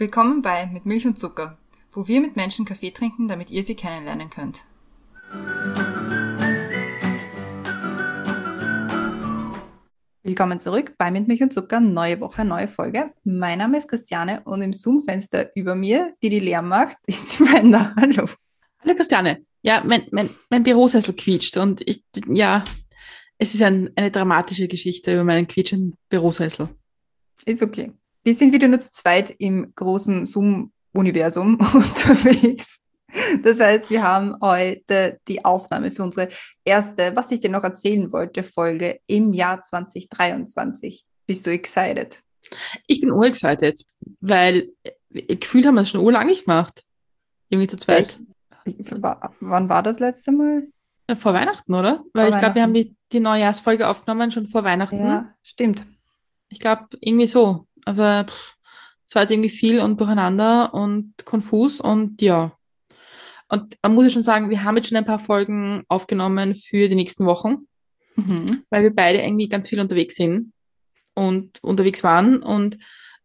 Willkommen bei Mit Milch und Zucker, wo wir mit Menschen Kaffee trinken, damit ihr sie kennenlernen könnt. Willkommen zurück bei Mit Milch und Zucker, neue Woche, neue Folge. Mein Name ist Christiane und im Zoom-Fenster über mir, die Lärm macht, ist die Brenda. Hallo. Hallo Christiane. Ja, mein Bürosessel quietscht und es ist eine dramatische Geschichte über meinen quietschenden Bürosessel. Ist okay. Wir sind wieder nur zu zweit im großen Zoom-Universum unterwegs. Das heißt, wir haben heute die Aufnahme für unsere erste, was ich dir noch erzählen wollte, Folge im Jahr 2023. Bist du excited? Ich bin urexcited, weil gefühlt haben wir es schon urlang nicht gemacht. Irgendwie zu zweit. Wann war das letzte Mal? Vor Weihnachten, oder? Weil Vor ich glaube, wir haben Weihnachten. die Neujahrsfolge aufgenommen schon vor Weihnachten. Ja, stimmt. Ich glaube, irgendwie so. Aber es war jetzt irgendwie viel und durcheinander und konfus und ja. Und man muss ja schon sagen, wir haben jetzt schon ein paar Folgen aufgenommen für die nächsten Wochen, Mhm. weil wir beide irgendwie ganz viel unterwegs sind und unterwegs waren. Und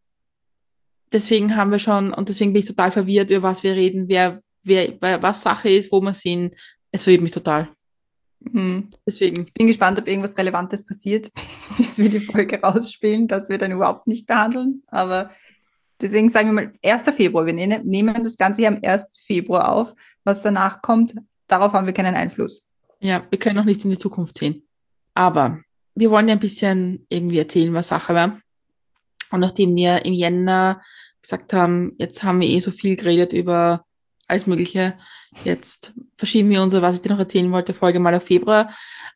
deswegen haben wir schon, und deswegen bin ich total verwirrt, über was wir reden, was Sache ist, wo wir sind. Es verwirrt mich total. Mhm. Deswegen. Ich bin gespannt, ob irgendwas Relevantes passiert, bis wir die Folge rausspielen, dass wir dann überhaupt nicht behandeln. Aber deswegen sagen wir mal 1. Februar. Wir nehmen das Ganze hier am 1. Februar auf. Was danach kommt, darauf haben wir keinen Einfluss. Ja, wir können noch nicht in die Zukunft sehen. Aber wir wollen ja ein bisschen irgendwie erzählen, was Sache war. Und nachdem wir im Jänner gesagt haben, jetzt haben wir so viel geredet über alles Mögliche, jetzt verschieben wir unsere, was ich dir noch erzählen wollte, Folge mal auf Februar.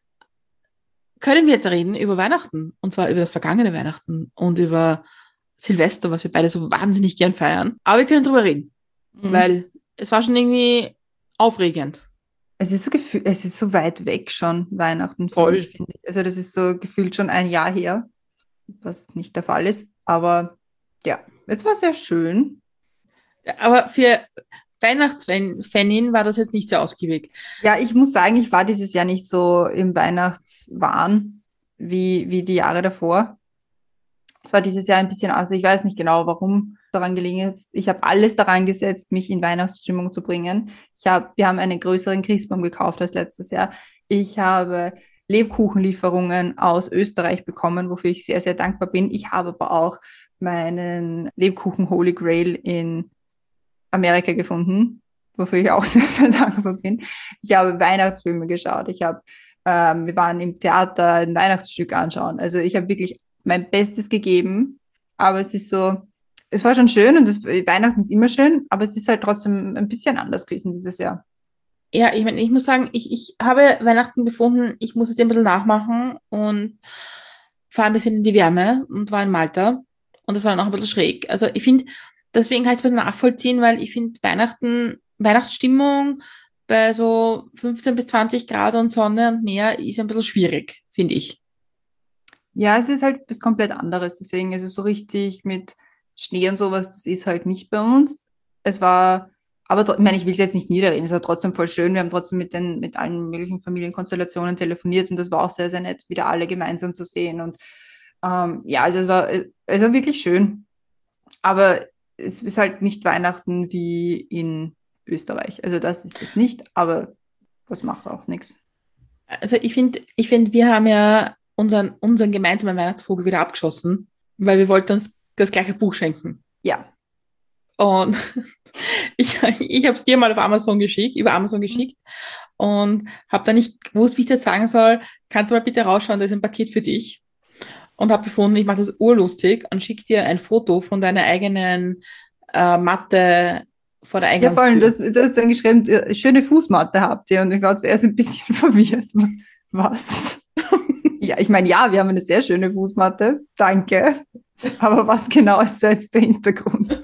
Können wir jetzt reden über Weihnachten, und zwar über das vergangene Weihnachten und über Silvester, was wir beide so wahnsinnig gern feiern. Aber wir können drüber reden, Mhm. weil es war schon irgendwie aufregend. Es ist so weit weg schon, Weihnachten für Voll. mich, finde ich. Also das ist so gefühlt schon ein Jahr her, was nicht der Fall ist. Aber ja, es war sehr schön. Aber für Weihnachtsfanin war das jetzt nicht sehr ausgiebig. Ja, ich muss sagen, ich war dieses Jahr nicht so im Weihnachtswahn wie die Jahre davor. Es war dieses Jahr ein bisschen, also ich weiß nicht genau, warum daran gelegen ist. Ich habe alles daran gesetzt, mich in Weihnachtsstimmung zu bringen. Wir haben einen größeren Christbaum gekauft als letztes Jahr. Ich habe Lebkuchenlieferungen aus Österreich bekommen, wofür ich sehr, sehr dankbar bin. Ich habe aber auch meinen Lebkuchen Holy Grail in Amerika gefunden, wofür ich auch sehr, sehr dankbar bin. Ich habe Weihnachtsfilme geschaut. Wir waren im Theater ein Weihnachtsstück anschauen. Also ich habe wirklich mein Bestes gegeben, aber es war schon schön und Weihnachten ist immer schön, aber es ist halt trotzdem ein bisschen anders gewesen dieses Jahr. Ja, ich meine, ich muss sagen, ich habe Weihnachten befunden, ich muss es dir ein bisschen nachmachen und fahre ein bisschen in die Wärme und war in Malta. Und das war dann auch ein bisschen schräg. Also ich finde, deswegen heißt es ein bisschen nachvollziehen, weil ich finde Weihnachtsstimmung bei so 15 bis 20 Grad und Sonne und Meer ist ein bisschen schwierig, finde ich. Ja, es ist halt was komplett anderes. Deswegen ist es so richtig mit Schnee und sowas, das ist halt nicht bei uns. Es war, ich meine, ich will es jetzt nicht niederreden, es war trotzdem voll schön. Wir haben trotzdem mit allen möglichen Familienkonstellationen telefoniert und das war auch sehr, sehr nett, wieder alle gemeinsam zu sehen. Und ja, also es war wirklich schön. Aber es ist halt nicht Weihnachten wie in Österreich. Also das ist es nicht, aber das macht auch nichts. Also ich finde, wir haben ja unseren gemeinsamen Weihnachtsvogel wieder abgeschossen, weil wir wollten uns das gleiche Buch schenken. Ja. Und ich habe es dir mal über Amazon Mhm. geschickt und habe dann nicht gewusst, wie ich das sagen soll. Kannst du mal bitte rausschauen, da ist ein Paket für dich. Und habe gefunden, ich mache das urlustig und schicke dir ein Foto von deiner eigenen Matte vor der Ja, vor allem, Eingangstür. du hast dann geschrieben, schöne Fußmatte habt ihr. Und ich war zuerst ein bisschen verwirrt. Was? Ja, ich meine, ja, wir haben eine sehr schöne Fußmatte. Danke. Aber was genau ist da jetzt der Hintergrund?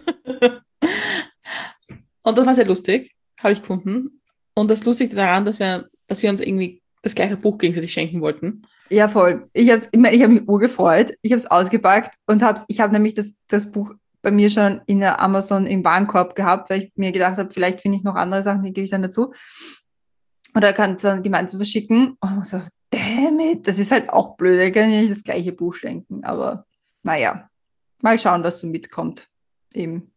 Und das war sehr lustig, habe ich gefunden. Und das Lustige daran, dass wir uns irgendwie das gleiche Buch gegenseitig schenken wollten. Ja, voll. Ich meine, ich habe mich urgefreut. Ich habe es ausgepackt und ich habe nämlich das Buch bei mir schon in der Amazon im Warenkorb gehabt, weil ich mir gedacht habe, vielleicht finde ich noch andere Sachen, die gebe ich dann dazu. Oder kann es dann gemeinsam verschicken. Und so, damn it, das ist halt auch blöd. Ich kann ja nicht das gleiche Buch schenken. Aber naja, mal schauen, was so mitkommt im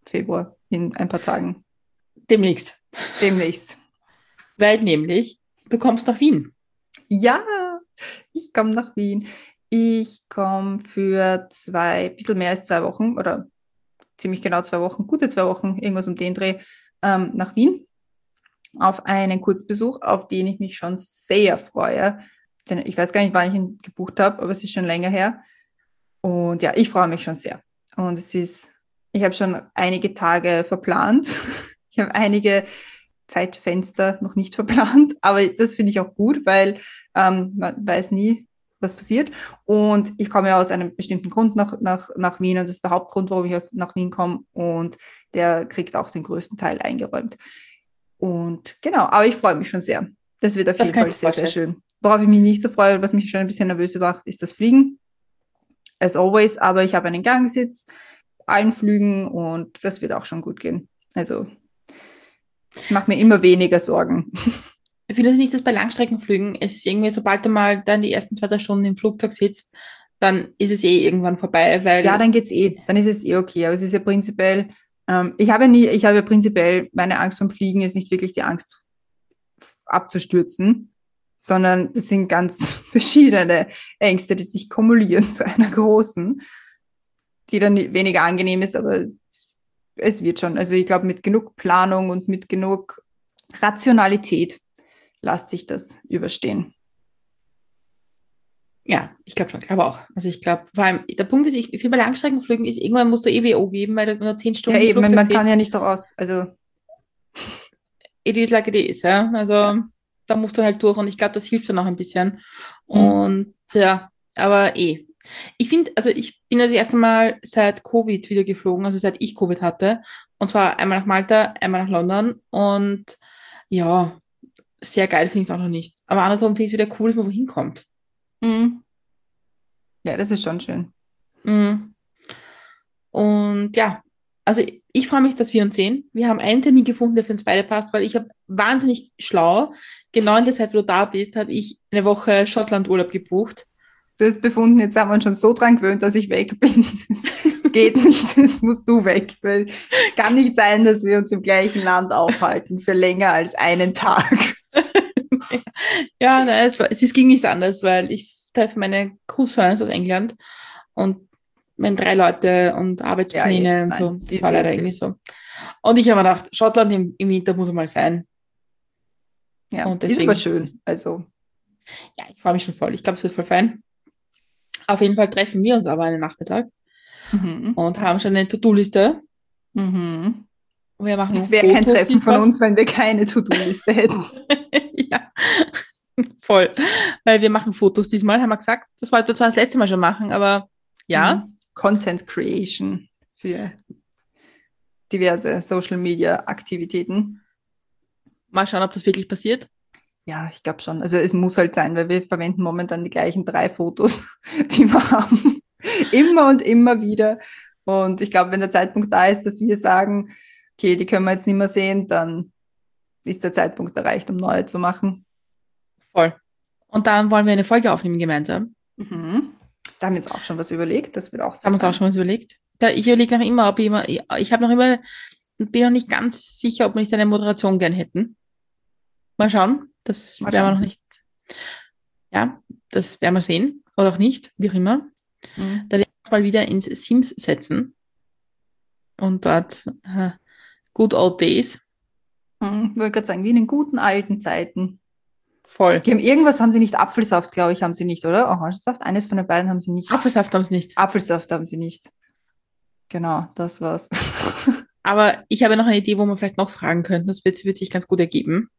Februar, in ein paar Tagen. Demnächst. Demnächst. Weil nämlich, du kommst nach Wien. Ja, ich komme nach Wien. Ich komme für bisschen mehr als 2 Wochen oder ziemlich genau 2 Wochen, gute 2 Wochen, irgendwas um den Dreh, nach Wien auf einen Kurzbesuch, auf den ich mich schon sehr freue. Denn ich weiß gar nicht, wann ich ihn gebucht habe, aber es ist schon länger her. Und ja, ich freue mich schon sehr. Und ich habe schon einige Tage verplant. Ich habe einige Zeitfenster noch nicht verplant, aber das finde ich auch gut, weil man weiß nie, was passiert. Und ich komme ja aus einem bestimmten Grund nach Wien und das ist der Hauptgrund, warum ich nach Wien komme und der kriegt auch den größten Teil eingeräumt. Und genau, aber ich freue mich schon sehr. Das wird auf Das jeden kann Fall ich mir sehr, sehr vorstellen. schön. Worauf ich mich nicht so freue, was mich schon ein bisschen nervös macht, ist das Fliegen. As always, aber ich habe einen Gangsitz, allen Flügen und das wird auch schon gut gehen. Also ich mache mir immer weniger Sorgen. Ich finde es nicht, dass bei Langstreckenflügen, es ist irgendwie, sobald du mal dann die ersten 2, 3 Stunden im Flugzeug sitzt, dann ist es eh irgendwann vorbei, Ja, weil, dann geht's eh, dann ist es eh okay. Aber es ist ja prinzipiell, ich habe ja prinzipiell, meine Angst vom Fliegen ist nicht wirklich die Angst abzustürzen, sondern das sind ganz verschiedene Ängste, die sich kumulieren zu einer großen, die dann weniger angenehm ist, aber es wird schon. Also ich glaube, mit genug Planung und mit genug Rationalität lässt sich das überstehen. ja, ich glaube schon, ich glaube auch. Also ich glaube, vor allem, der Punkt ist, ich finde bei Langstreckenflügen ist, irgendwann musst du EWO geben, weil du nur 10 Ja, Stunden im eben, Flugzeug man kann ja sitzt. nicht daraus. Also, It is like it is, ja. ja. Also da musst du halt durch und ich glaube, das hilft dann auch ein bisschen. Mhm. Und ja, aber eh. Ich finde, also ich bin das erste Mal seit Covid wieder geflogen, also seit ich Covid hatte. Und zwar einmal nach Malta, einmal nach London. Und ja, sehr geil finde ich es auch noch nicht. Aber andersrum finde ich es wieder cool, dass man wohin kommt. Mhm. Ja, das ist schon schön. Mhm. Und ja, also ich freue mich, dass wir uns sehen. Wir haben einen Termin gefunden, der für uns beide passt, weil ich habe wahnsinnig schlau, genau in der Zeit, wo du da bist, habe ich eine Woche Schottland-Urlaub gebucht. Du hast befunden, jetzt haben wir uns schon so dran gewöhnt, dass ich weg bin. Es geht nicht, jetzt musst du weg. Weil es kann nicht sein, dass wir uns im gleichen Land aufhalten für länger als einen Tag. Ja, nein, es ging nicht anders, weil ich treffe meine Cousins aus England und meine 3 Leute und Ja, eh, Arbeitspläne und so. nein, Das ist war eh leider okay. irgendwie so. Und ich habe mir gedacht, Schottland im Winter muss mal sein. Ja, Und ist aber deswegen, schön. Also, ja, ich freue mich schon voll. Ich glaube, es wird voll fein. Auf jeden Fall treffen wir uns aber einen Nachmittag mhm. und haben schon eine To-Do-Liste. Mhm. Wir machen Das wäre kein Fotos Treffen von diesmal. uns, wenn wir keine To-Do-Liste hätten. Ja, voll. Weil wir machen Fotos diesmal, haben wir gesagt. Das wollten wir zwar das letzte Mal schon machen, aber ja, Mhm. Content Creation für diverse Social Media Aktivitäten. mal schauen, ob das wirklich passiert. Ja, ich glaube schon. Also es muss halt sein, weil wir verwenden momentan die gleichen 3 Fotos, die wir haben. Immer und immer wieder. Und ich glaube, wenn der Zeitpunkt da ist, dass wir sagen, okay, die können wir jetzt nicht mehr sehen, dann ist der Zeitpunkt erreicht, um neue zu machen. Voll. Und dann wollen wir eine Folge aufnehmen gemeinsam. Mhm. Da haben wir uns auch schon was überlegt. Das wird auch Das sehr haben wir uns auch fein. schon mal überlegt. Ja, ich überlege noch immer, ob ich habe noch immer, bin noch nicht ganz sicher, ob wir nicht eine Moderation gern hätten. Mal schauen. Das Mal werden wir noch schauen. nicht, ja, das werden wir sehen. Oder auch nicht, wie auch immer. Mhm. Da werden wir uns mal wieder ins Sims setzen und dort Good Old Days. Mhm. Ich wollte gerade sagen, wie in den guten alten Zeiten. Voll. Die haben irgendwas, haben sie nicht. Apfelsaft, glaube ich, haben sie nicht, oder? Orangensaft. Eines von den beiden haben sie nicht. Apfelsaft haben sie nicht. Apfelsaft haben sie nicht. Genau, das war's. Aber ich habe noch eine Idee, wo wir vielleicht noch fragen könnten. Das wird sich ganz gut ergeben.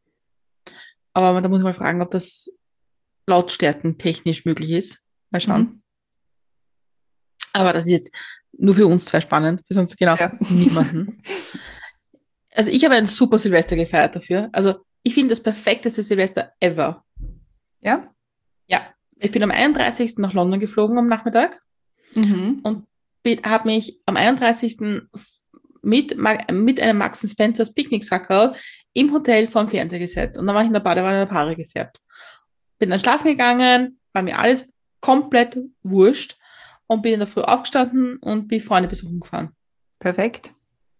Aber da muss ich mal fragen, ob das Lautstärken technisch möglich ist. Mal schauen. Mhm. Aber das ist jetzt nur für uns zwei spannend, für sonst genau Ja. niemanden. Also ich habe ein super Silvester gefeiert dafür. Also ich finde das perfekteste Silvester ever. Ja? Ja, ich bin am 31. nach London geflogen am Nachmittag Mhm. und habe mich am 31. mit einem Max Spencers Picknicksackerl im Hotel vorm Fernseher gesetzt. Und dann war ich in der Badewanne der Paare gefärbt. Bin dann schlafen gegangen, war mir alles komplett wurscht und bin in der Früh aufgestanden und bin Freunde besuchen gefahren. Perfekt.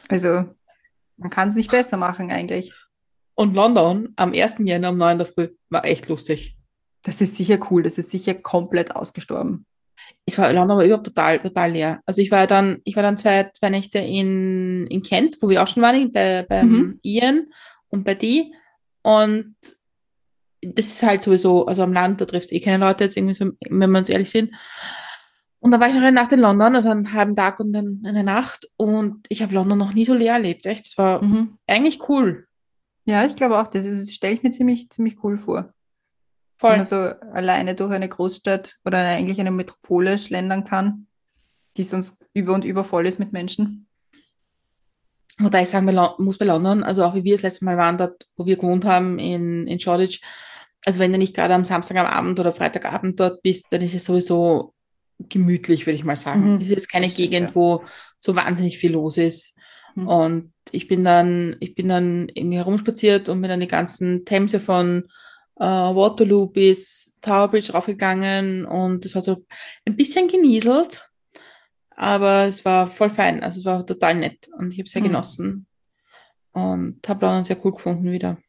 Also, man kann es nicht besser machen eigentlich. Und London am 1. Jänner um 9 in der Früh war echt lustig. Das ist sicher cool, das ist sicher komplett ausgestorben. London war überhaupt total leer. Also ich war dann zwei Nächte in Kent, wo wir auch schon waren, beim Mhm. Ian und bei die. Und das ist halt sowieso, also am Land, da triffst du eh keine Leute jetzt irgendwie so, wenn wir uns ehrlich sind. Und dann war ich noch eine Nacht in London, also einen halben Tag und dann eine Nacht. Und ich habe London noch nie so leer erlebt, echt. Es war Mhm. eigentlich cool. Ja, ich glaube auch, stelle ich mir ziemlich cool vor. Wenn man Voll. so alleine durch eine Großstadt oder eigentlich eine Metropole schlendern kann, die sonst über und über voll ist mit Menschen. Wobei ich sagen muss bei London, also auch wie wir das letzte Mal waren, dort, wo wir gewohnt haben in Shoreditch, also wenn du nicht gerade am Samstag am Abend oder Freitagabend dort bist, dann ist es sowieso gemütlich, würde ich mal sagen. Es Mhm. ist jetzt keine Das stimmt, Gegend, ja. wo so wahnsinnig viel los ist. Mhm. Und ich bin dann irgendwie herumspaziert und bin dann die ganzen Themse von Waterloo bis Tower Bridge raufgegangen und das war so ein bisschen genieselt, aber es war voll fein. Also es war total nett und ich habe es sehr Mhm. genossen und habe London sehr cool gefunden wieder.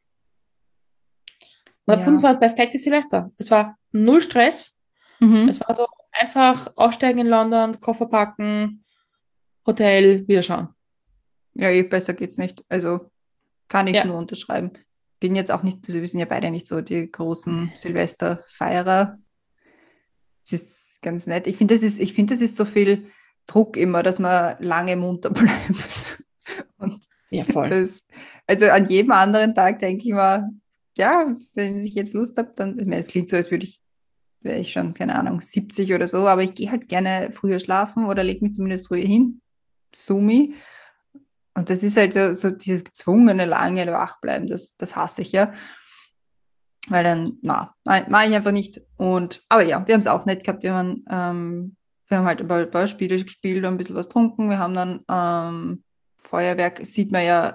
Und habe gefunden, es Ja. war ein perfektes Silvester. Es war null Stress. Es Mhm. war so einfach aussteigen in London, Koffer packen, Hotel, wieder schauen. Ja, besser geht's nicht. Also kann ich nur Ja, unterschreiben. Bin jetzt auch nicht, also wir sind ja beide nicht so die großen Silvesterfeierer. Es ist ganz nett. Ich finde, das ist so viel Druck immer, dass man lange munter bleibt. Und ja, voll. das, also an jedem anderen Tag denke ich mir, ja, wenn ich jetzt Lust habe, dann, ich meine, es klingt so, als wäre ich schon, keine Ahnung, 70 oder so, aber ich gehe halt gerne früher schlafen oder lege mich zumindest früher hin, Sumi. Und das ist halt so dieses gezwungene lange Wachbleiben, das hasse ich ja. Weil dann, nein, mache ich einfach nicht. Aber ja, wir haben es auch nett gehabt. Wir haben halt ein paar Spiele gespielt und ein bisschen was getrunken. Wir haben dann Feuerwerk, sieht man ja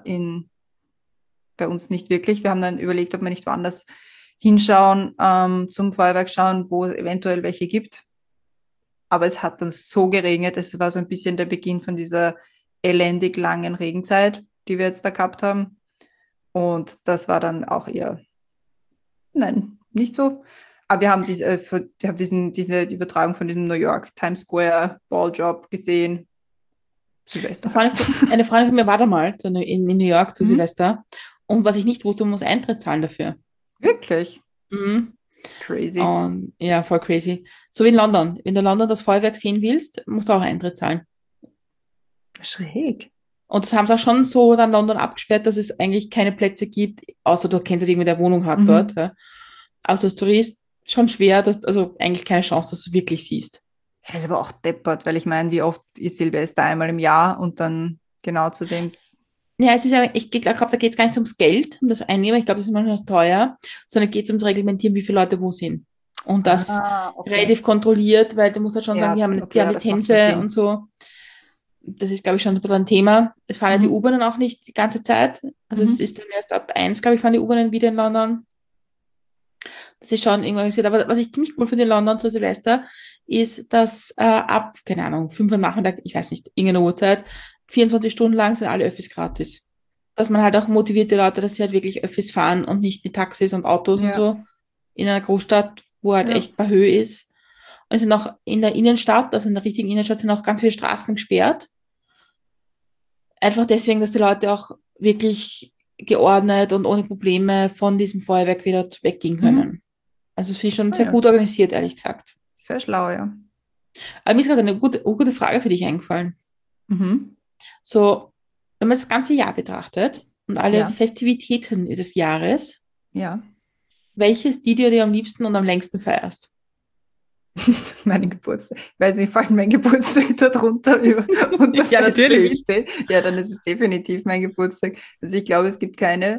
bei uns nicht wirklich. Wir haben dann überlegt, ob wir nicht woanders hinschauen, zum Feuerwerk schauen, wo es eventuell welche gibt. Aber es hat dann so geregnet. Es war so ein bisschen der Beginn von dieser elendig langen Regenzeit, die wir jetzt da gehabt haben. Und das war dann auch eher, nein, nicht so. Aber diese Übertragung von diesem New York Times Square Balljob gesehen. Silvester halt. Eine Freundin von mir war da mal in New York zu Mhm. Silvester. Und was ich nicht wusste, man muss Eintritt zahlen dafür. Wirklich Mhm. crazy. Und ja, voll crazy. So wie in London. Wenn du in London das Feuerwerk sehen willst, musst du auch Eintritt zahlen. Schräg. Und das haben sie auch schon so dann London abgesperrt, dass es eigentlich keine Plätze gibt, außer du kennst irgendwie, der Wohnung hat dort. Mhm. Ja. Also als Tourist schon schwer, also eigentlich keine Chance, dass du es wirklich siehst. Er ist aber auch deppert, weil ich meine, wie oft ist Silvester einmal im Jahr und dann genau zu dem. Ja, es ist ja, ich glaube, da geht es gar nicht ums Geld, um das Einnehmen, ich glaube, das ist manchmal noch teuer, sondern geht es ums Reglementieren, wie viele Leute wo sind. Und das Ah, okay. relativ kontrolliert, weil du musst halt schon sagen, Ja, die okay, haben ja, das macht schon Lizenzen und Sinn. so. Das ist, glaube ich, schon so ein bisschen ein Thema. Es fahren ja die Mhm. U-Bahnen auch nicht die ganze Zeit. Also es Mhm. ist dann erst ab 1, glaube ich, fahren die U-Bahnen wieder in London. Das ist schon irgendwann organisiert. Aber was ich ziemlich cool finde in London zu Silvester, ist, dass ab, keine Ahnung, 5 Uhr Nachmittag, ich weiß nicht, irgendeine Uhrzeit, 24 Stunden lang sind alle Öffis gratis. Dass man halt auch motiviert die Leute, dass sie halt wirklich Öffis fahren und nicht mit Taxis und Autos und Ja, so in einer Großstadt, wo halt ja. echt bei Höhe ist. Und es sind auch in der Innenstadt, also in der richtigen Innenstadt, sind auch ganz viele Straßen gesperrt. Einfach deswegen, dass die Leute auch wirklich geordnet und ohne Probleme von diesem Feuerwerk wieder weggehen Mhm. können. Also das finde ich schon Ah, sehr ja. gut organisiert, ehrlich gesagt. Sehr schlau, ja. Aber mir ist gerade eine gute Frage für dich eingefallen. Mhm. So, wenn man das ganze Jahr betrachtet und alle Ja, Festivitäten des Jahres, ja. welches die dir am liebsten und am längsten feierst? Meinen Geburtstag. Ich weiß nicht, fällt mein Geburtstag darunter unter Ja, natürlich. Festivität? Ja, dann ist es definitiv mein Geburtstag. Also ich glaube, es gibt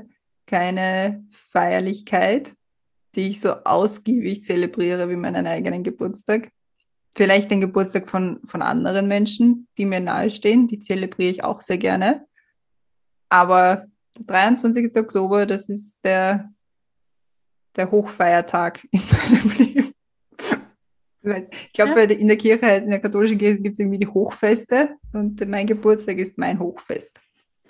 keine Feierlichkeit, die ich so ausgiebig zelebriere wie meinen eigenen Geburtstag. Vielleicht den Geburtstag von anderen Menschen, die mir nahestehen, die zelebriere ich auch sehr gerne. Aber der 23. Oktober, das ist der Hochfeiertag in meinem Leben. Ich glaube, Ja. in der Kirche, in der katholischen Kirche gibt es irgendwie die Hochfeste und mein Geburtstag ist mein Hochfest.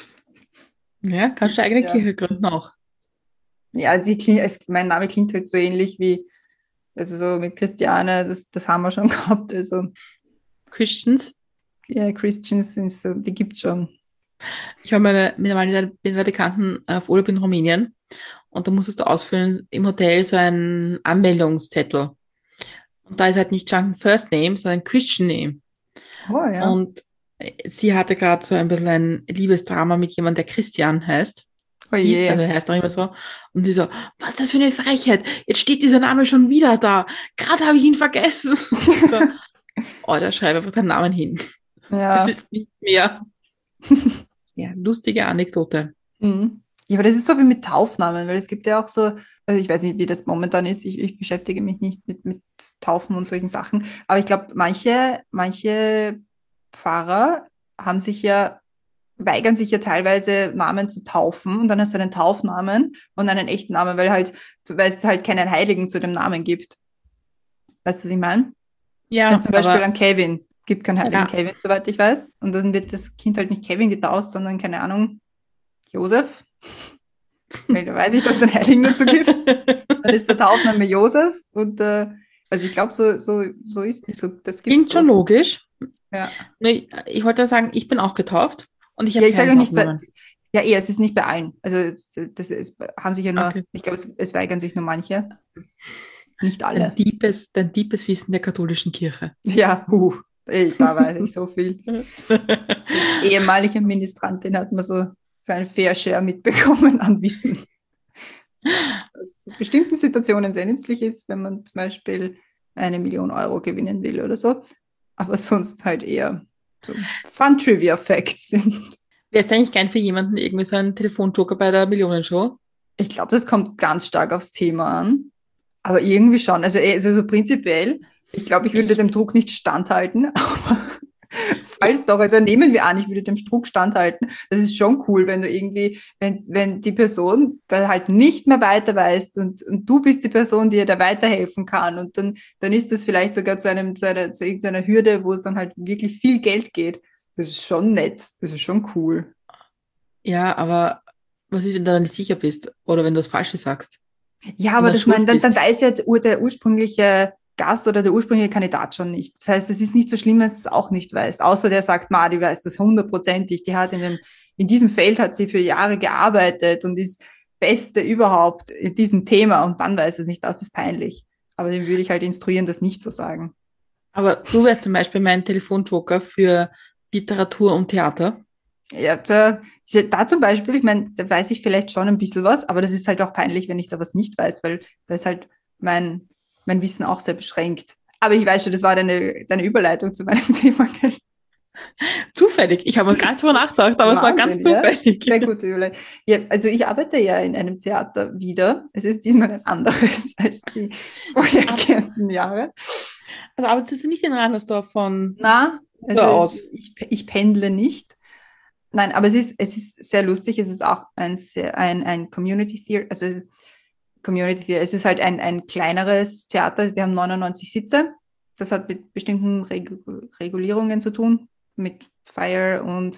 Ja, kannst du eine eigene Ja, Kirche gründen auch. ja mein Name klingt halt so ähnlich wie, also so mit Christiane, das haben wir schon gehabt. Also Christians. ja, Christians sind so, die gibt's schon. Ich war mit einer Bekannten auf Urlaub in Rumänien und da musstest du ausfüllen im Hotel so einen Anmeldungszettel. Und da ist halt nicht Junken First Name, sondern Christian Name. Oh ja. Und sie hatte gerade so ein bisschen ein Liebesdrama mit jemandem, der Christian heißt. Oh Also je. er heißt auch immer so. Und sie so, was ist das für eine Frechheit? Jetzt steht dieser Name schon wieder da. Gerade habe ich ihn vergessen. So, oh, da schreibe einfach deinen Namen hin. Es Ja. ist nicht mehr. Ja, lustige Anekdote. Mhm. Ja, aber das ist so wie mit Taufnamen, weil es gibt ja auch so, also ich weiß nicht, wie das momentan ist, ich beschäftige mich nicht mit Taufen und solchen Sachen, aber ich glaube, manche Pfarrer haben sich ja, weigern sich ja teilweise Namen zu taufen und dann hast du einen Taufnamen und einen echten Namen, weil es halt keinen Heiligen zu dem Namen gibt. Weißt du, was ich meine? Wenn Ja, zum Beispiel aber an Kevin, gibt keinen heiligen ja, Kevin, soweit ich weiß, und dann wird das Kind halt nicht Kevin getauft, sondern keine Ahnung, Josef. Weil da weiß ich, dass es den Heiligen dazu gibt. Dann ist der Taufname Josef und also ich glaube, so ist so, das gibt's klingt schon so. logisch. Ja. Nee, ich wollte sagen, ich bin auch getauft und ich Ja, habe ich keinen sage auch nicht Taufnamen. ja, es ist nicht bei allen. Also das ist, haben sich ja nur, Okay. ich glaube, es weigern sich nur manche, nicht Dein alle. deepes Wissen der katholischen Kirche. Ja, da weiß ich so viel. Als ehemalige Ministrantin hat man so ein Fair Share mitbekommen an Wissen, was zu bestimmten Situationen sehr nützlich ist, wenn man zum Beispiel 1 Million Euro gewinnen will oder so. Aber sonst halt eher so Fun-Trivia-Facts sind. Wärst du eigentlich gern für jemanden irgendwie so ein Telefonjoker bei der Millionenshow? Ich glaube, das kommt ganz stark aufs Thema an. Aber irgendwie schon. Also so prinzipiell, ich glaube, ich würde dem Echt? Druck nicht standhalten. Aber falls doch, also nehmen wir an, ich würde dem Druck standhalten. Das ist schon cool, wenn du irgendwie, wenn die Person da halt nicht mehr weiter weißt und du bist die Person, die ihr da weiterhelfen kann. Und dann ist das vielleicht sogar zu irgendeiner Hürde, wo es dann halt wirklich viel Geld geht. Das ist schon nett. Das ist schon cool. Ja, aber was ist, wenn du da nicht sicher bist? Oder wenn du das Falsche sagst Ja, und aber dann das man, schuld dann bist? weiß ja der ursprüngliche Gast oder der ursprüngliche Kandidat schon nicht. Das heißt, es ist nicht so schlimm, wenn es es auch nicht weiß. Außer der sagt, Ma, die weiß das hundertprozentig. In diesem Feld hat sie für Jahre gearbeitet und ist Beste überhaupt in diesem Thema und dann weiß es nicht. Das ist peinlich. Aber den würde ich halt instruieren, das nicht zu sagen. Aber du wärst zum Beispiel mein Telefonjoker für Literatur und Theater. Ja, da zum Beispiel, ich meine, da weiß ich vielleicht schon ein bisschen was, aber das ist halt auch peinlich, wenn ich da was nicht weiß, weil da ist halt mein Wissen auch sehr beschränkt. Aber ich weiß schon, das war deine Überleitung zu meinem Thema. Gell? Zufällig. Ich habe gar nicht drüber nachgedacht, aber es war ganz Wahnsinn, ja? zufällig. Sehr gute Überleitung. Ja, also ich arbeite ja in einem Theater wieder. Es ist diesmal ein anderes als die Aber, vorhergehenden Jahre. also arbeitest du nicht in Randersdorf von Na, also da aus? ich pendle nicht. Nein, aber es ist sehr lustig. Es ist auch ein Community Theater, also Community Theater. Es ist halt ein kleineres Theater. Wir haben 99 Sitze. Das hat mit bestimmten Regulierungen zu tun, mit Fire und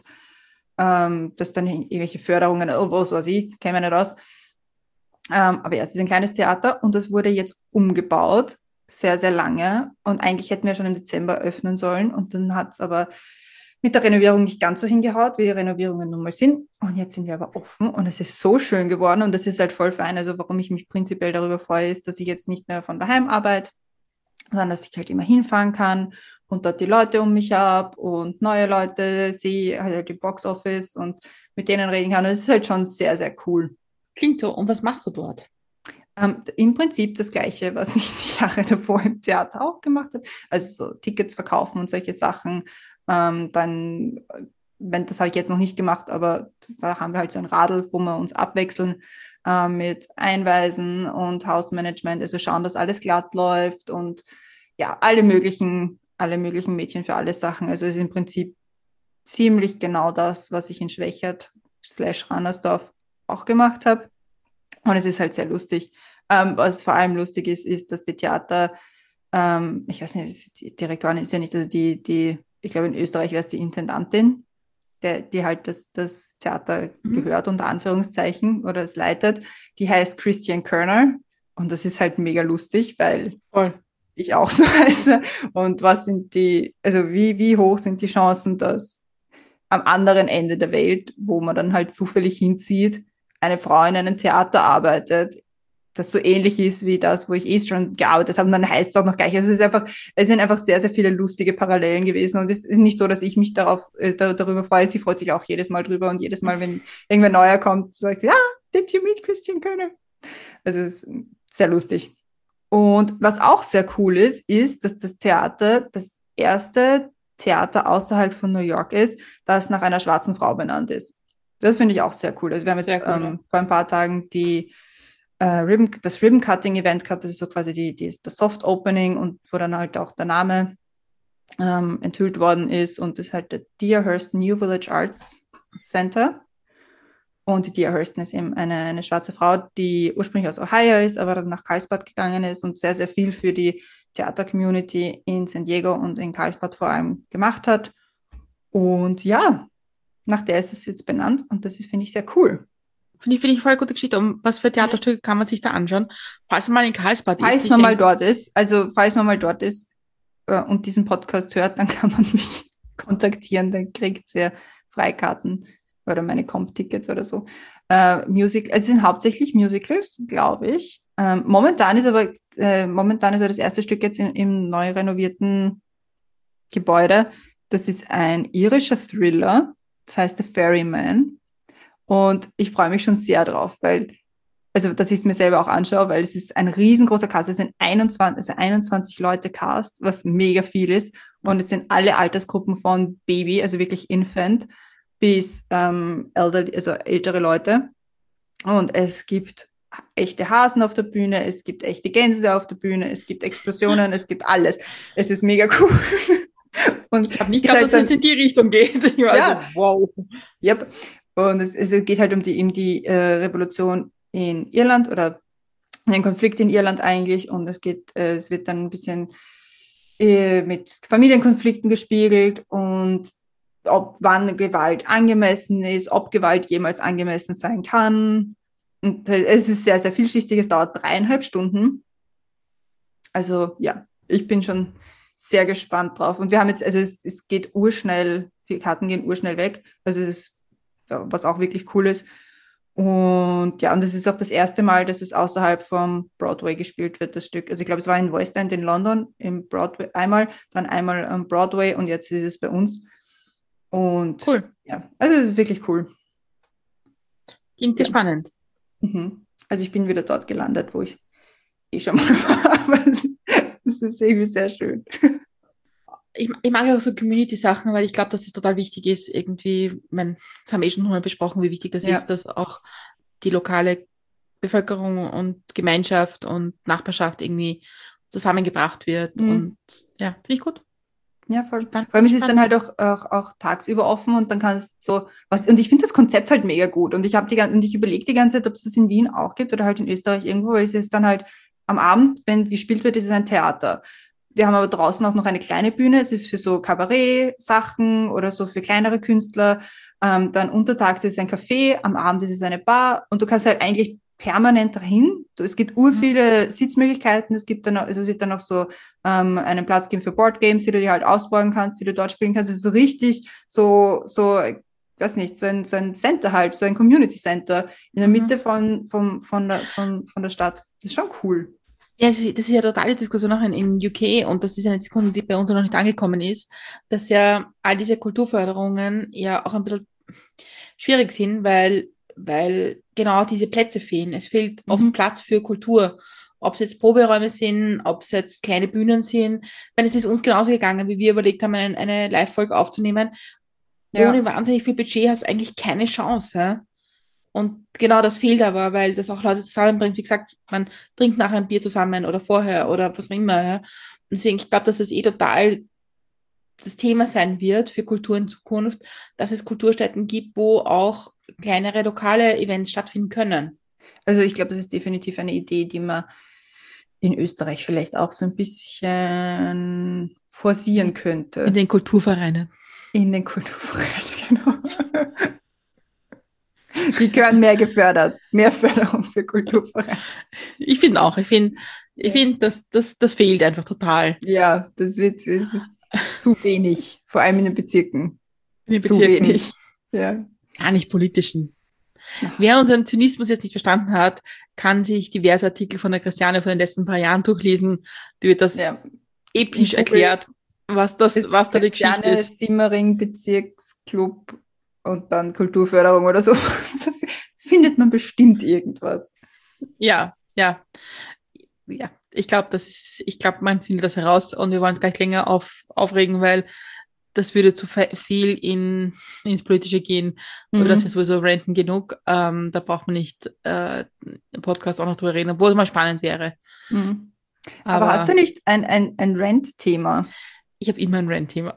dass dann irgendwelche Förderungen, oh, was weiß ich, käme nicht raus. Aber ja, es ist ein kleines Theater und das wurde jetzt umgebaut, sehr, sehr lange. Und eigentlich hätten wir schon im Dezember öffnen sollen. Und dann hat es aber mit der Renovierung nicht ganz so hingehaut, wie die Renovierungen nun mal sind. Und jetzt sind wir aber offen und es ist so schön geworden und das ist halt voll fein. Also warum ich mich prinzipiell darüber freue, ist, dass ich jetzt nicht mehr von daheim arbeite, sondern dass ich halt immer hinfahren kann und dort die Leute um mich habe und neue Leute sehe, halt im Boxoffice und mit denen reden kann. Und es ist halt schon sehr, sehr cool. Klingt so. Und was machst du dort? Im Prinzip das Gleiche, was ich die Jahre davor im Theater auch gemacht habe. Also so Tickets verkaufen und solche Sachen. Dann, das habe ich jetzt noch nicht gemacht, aber da haben wir halt so ein Radl, wo wir uns abwechseln mit Einweisen und Hausmanagement, also schauen, dass alles glatt läuft und ja, alle möglichen Mädchen für alle Sachen. Also es ist im Prinzip ziemlich genau das, was ich in Schwächert/Rannersdorf auch gemacht habe. Und es ist halt sehr lustig. Was vor allem lustig ist, ist, dass die Theater, ich weiß nicht, die Direktorin ist ja nicht, also ich glaube in Österreich wäre es die Intendantin. die halt das Theater Mhm. gehört, unter Anführungszeichen, oder es leitet, die heißt Christian Körner. Und das ist halt mega lustig, weil Voll. ich auch so heiße. Und also wie hoch sind die Chancen, dass am anderen Ende der Welt, wo man dann halt zufällig hinzieht, eine Frau in einem Theater arbeitet, das so ähnlich ist wie das, wo ich eh schon gearbeitet habe. Und dann heißt es auch noch gleich. Also es sind einfach sehr, sehr viele lustige Parallelen gewesen. Und es ist nicht so, dass ich mich darüber freue. Sie freut sich auch jedes Mal drüber. Und jedes Mal, wenn irgendwer neuer kommt, sagt sie, did you meet Christian Körner? Also es ist sehr lustig. Und was auch sehr cool ist, dass das Theater das erste Theater außerhalb von New York ist, das nach einer schwarzen Frau benannt ist. Das finde ich auch sehr cool. Also wir haben jetzt Sehr cool, ja. vor ein paar Tagen das Ribbon-Cutting-Event gehabt. Das ist so quasi das Soft-Opening und wo dann halt auch der Name enthüllt worden ist. Und das ist halt der Deerhurst New Village Arts Center. Und die Hurston ist eben eine schwarze Frau, die ursprünglich aus Ohio ist, aber dann nach Carlsbad gegangen ist und sehr, sehr viel für die Theater-Community in San Diego und in Carlsbad vor allem gemacht hat. Und ja, nach der ist es jetzt benannt und das ist, finde ich, sehr cool. Finde ich voll gute Geschichte. Und was für Theaterstücke kann man sich da anschauen? Falls man mal in Karlsbad ist, Falls ich man mal denke, dort ist, also falls man mal dort ist und diesen Podcast hört, dann kann man mich kontaktieren, dann kriegt ihr Freikarten oder meine Comp-Tickets oder so. Es sind hauptsächlich Musicals, glaube ich. Momentan ist aber das erste Stück jetzt im neu renovierten Gebäude. Das ist ein irischer Thriller, das heißt The Ferryman. Und ich freue mich schon sehr drauf, dass ich es mir selber auch anschaue, weil es ist ein riesengroßer Cast. Es sind 21 Leute Cast, was mega viel ist. Und es sind alle Altersgruppen von Baby, also wirklich Infant, bis also ältere Leute. Und es gibt echte Hasen auf der Bühne, es gibt echte Gänse auf der Bühne, es gibt Explosionen, es gibt alles. Es ist mega cool. Und ich habe es nicht geht geglaubt, halt dass es jetzt dann, in die Richtung geht. Ich war ja, so, wow. yep. Und es geht halt um die Revolution in Irland oder den Konflikt in Irland eigentlich. Und es wird dann ein bisschen mit Familienkonflikten gespiegelt und wann Gewalt angemessen ist, ob Gewalt jemals angemessen sein kann. Und es ist sehr, sehr vielschichtig. Es dauert 3,5 Stunden. Also ja, ich bin schon sehr gespannt drauf. Und wir haben jetzt, also es geht urschnell, die Karten gehen urschnell weg. Also es ist, was auch wirklich cool ist. Und ja, und es ist auch das erste Mal, dass es außerhalb vom Broadway gespielt wird, das Stück. Also ich glaube, es war in West End in London, im Broadway einmal, dann einmal am Broadway und jetzt ist es bei uns. Und Cool. ja, also es ist wirklich cool. Klingt sehr Ja. spannend. Mhm. Also ich bin wieder dort gelandet, wo ich eh schon mal war. Aber es ist irgendwie sehr schön. Ich mag auch so Community-Sachen, weil ich glaube, dass es total wichtig ist, irgendwie, ich mein, das haben wir eh schon mal besprochen, wie wichtig das ist, Ja. dass auch die lokale Bevölkerung und Gemeinschaft und Nachbarschaft irgendwie zusammengebracht wird. Mhm. Und ja, finde ich gut. Ja, voll. Spannend, Vor allem ist es dann spannend. halt auch tagsüber offen und dann kannst so was. Und ich finde das Konzept halt mega gut. Und ich überlege die ganze Zeit, ob es das in Wien auch gibt oder halt in Österreich irgendwo, weil es ist dann halt am Abend, wenn gespielt wird, ist es ein Theater. Wir haben aber draußen auch noch eine kleine Bühne. Es ist für so Kabarett-Sachen oder so für kleinere Künstler. Dann untertags ist es ein Café, am Abend ist es eine Bar und du kannst halt eigentlich permanent dahin. Es gibt ur Mhm. viele Sitzmöglichkeiten. Es gibt dann auch, also es wird dann noch so einen Platz geben für Boardgames, die du dir halt ausbauen kannst, die du dort spielen kannst. Also so richtig ich weiß nicht, so ein Center halt, so ein Community Center in der Mitte Mhm. von der Stadt. Das ist schon cool. Ja, das ist ja totale Diskussion auch in UK und das ist eine Diskussion, die bei uns noch nicht angekommen ist, dass ja all diese Kulturförderungen ja auch ein bisschen schwierig sind, weil genau diese Plätze fehlen. Es fehlt oft Mhm. Platz für Kultur. Ob es jetzt Proberäume sind, ob es jetzt kleine Bühnen sind. Wenn es ist uns genauso gegangen, wie wir überlegt haben, eine Live-Folge aufzunehmen. Ohne Ja. wahnsinnig viel Budget hast du eigentlich keine Chance. Ja? Und genau das fehlt aber, weil das auch Leute zusammenbringt. Wie gesagt, man trinkt nachher ein Bier zusammen oder vorher oder was auch immer. Ja? Deswegen, ich glaube, dass das total das Thema sein wird für Kultur in Zukunft, dass es Kulturstätten gibt, wo auch kleinere lokale Events stattfinden können. Also ich glaube, das ist definitiv eine Idee, die man in Österreich vielleicht auch so ein bisschen forcieren In könnte. den Kulturvereinen. In den Kulturverein, genau. Die gehören mehr gefördert. Mehr Förderung für Kulturvereine. Ich finde auch, ich Ja, finde, das fehlt einfach total ja, das ist zu wenig, vor allem in den Bezirken. in den Zu Bezirken, wenig. Ja. gar nicht politischen. Na, Wer unseren Zynismus jetzt nicht verstanden hat, kann sich diverse Artikel von der Christiane von den letzten paar Jahren durchlesen. Die wird das ja. In episch Google erklärt, ist was da die Geschichte Christiane ist. Simmering Bezirksclub und dann Kulturförderung oder so. Da findet man bestimmt irgendwas. Ja, ja, ja. Ich glaube, man findet das heraus und wir wollen es gleich länger aufregen, weil das würde zu viel ins Politische gehen. Über das wir Mhm. sowieso ranten genug. Da braucht man nicht im Podcast auch noch drüber reden, obwohl es mal spannend wäre. Mhm. Aber hast du Aber nicht ein Rant-Thema? ich habe immer ein Rant-Thema.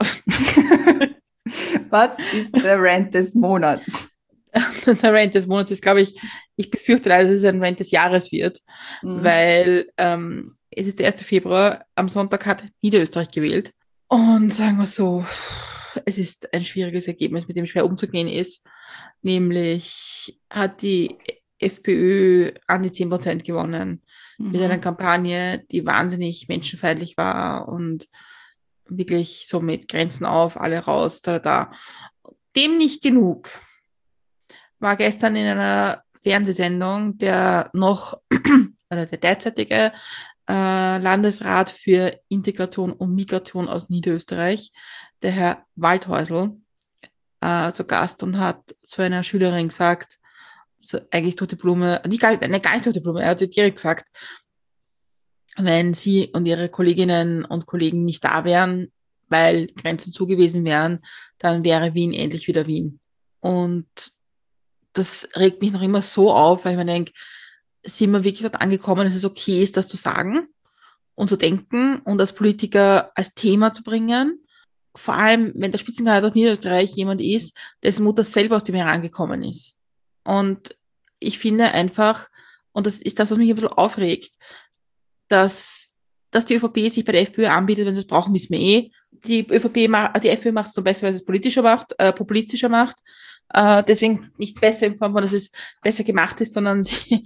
Was ist der Rant des Monats? Der Rant des Monats ist, glaube ich befürchte leider, dass es ein Rant des Jahres wird, Mhm. weil es ist der 1. Februar, am Sonntag hat Niederösterreich gewählt. Und sagen wir so, es ist ein schwieriges Ergebnis, mit dem schwer umzugehen ist. Nämlich hat die FPÖ an die 10% gewonnen mit einer Mhm. Kampagne, die wahnsinnig menschenfeindlich war und wirklich so mit Grenzen auf, alle raus, da. Dem nicht genug. War gestern in einer Fernsehsendung oder der derzeitige Landesrat für Integration und Migration aus Niederösterreich, der Herr Waldhäusl, zu Gast und hat zu einer Schülerin gesagt, so eigentlich tote Blume, gar nicht tote Blume, er hat sie direkt gesagt, wenn sie und ihre Kolleginnen und Kollegen nicht da wären, weil Grenzen zugewiesen wären, dann wäre Wien endlich wieder Wien. Und das regt mich noch immer so auf, weil ich mir denke, sind wir wirklich dort angekommen, dass es okay ist, das zu sagen und zu denken und als Politiker als Thema zu bringen. Vor allem, wenn der Spitzenkandidat aus Niederösterreich jemand ist, dessen Mutter selber aus dem Iran gekommen ist. Und ich finde einfach, und das ist das, was mich ein bisschen aufregt, dass die ÖVP sich bei der FPÖ anbietet, wenn sie es brauchen, wissen wir eh. Die FPÖ macht es so besser, weil es politischer macht, populistischer macht. Deswegen nicht besser in Form von, dass es besser gemacht ist, sondern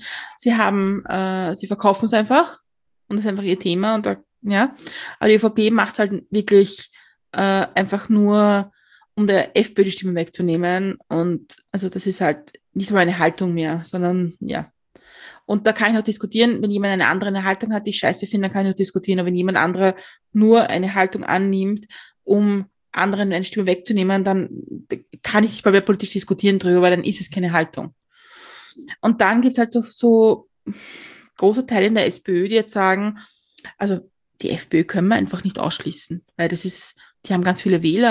sie verkaufen es einfach und das ist einfach ihr Thema und da, ja. Aber die ÖVP macht es halt wirklich einfach nur, um der FPÖ die Stimme wegzunehmen und also das ist halt nicht mal eine Haltung mehr, sondern ja. Und da kann ich noch diskutieren, wenn jemand eine andere Haltung hat, die ich scheiße finde, dann kann ich noch diskutieren. Aber wenn jemand andere nur eine Haltung annimmt, um anderen eine Stimme wegzunehmen, dann kann ich nicht mal mehr politisch diskutieren drüber, weil dann ist es keine Haltung. Und dann gibt es halt so große Teile in der SPÖ, die jetzt sagen, also die FPÖ können wir einfach nicht ausschließen, weil die haben ganz viele Wähler,